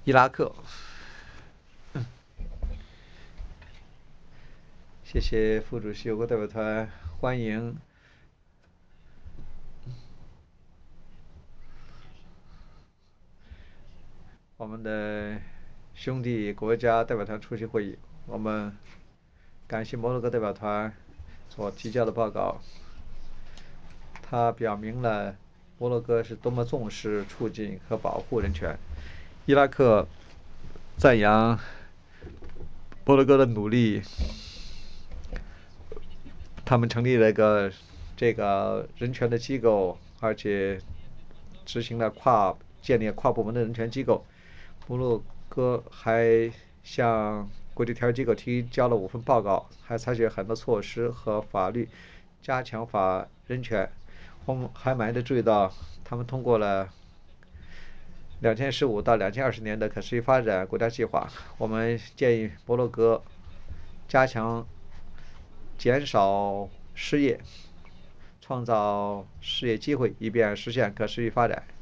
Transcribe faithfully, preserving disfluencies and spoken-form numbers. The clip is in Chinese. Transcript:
伊拉克。谢谢副主席，有个代表团欢迎我们的兄弟国家代表团出席会议。我们感谢摩洛哥代表团所提交的报告，它表明了摩洛哥是多么重视促进和保护人权。伊拉克赞扬摩洛哥的努力，他们成立了一个这个人权的机构，而且执行了跨建立跨部门的人权机构。摩洛哥还向国际调查机构提交了五份报告，还采取了很多措施和法律加强法人权。我们还蛮地注意到，他们通过了两千十五到两千二十年的可持续发展国家计划。我们建议摩洛哥加强减少失业，创造失业机会，以便实现可持续发展。